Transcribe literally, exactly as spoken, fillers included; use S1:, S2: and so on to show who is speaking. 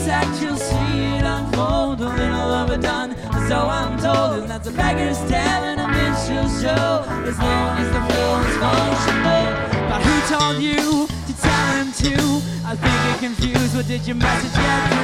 S1: this act you'll see it unfold. A little overdone, so I'm told. And that's a beggar's tale and a minstrel show, as long as the film is functional. But who told you to tell him to? I think you're confused, what did your message get through?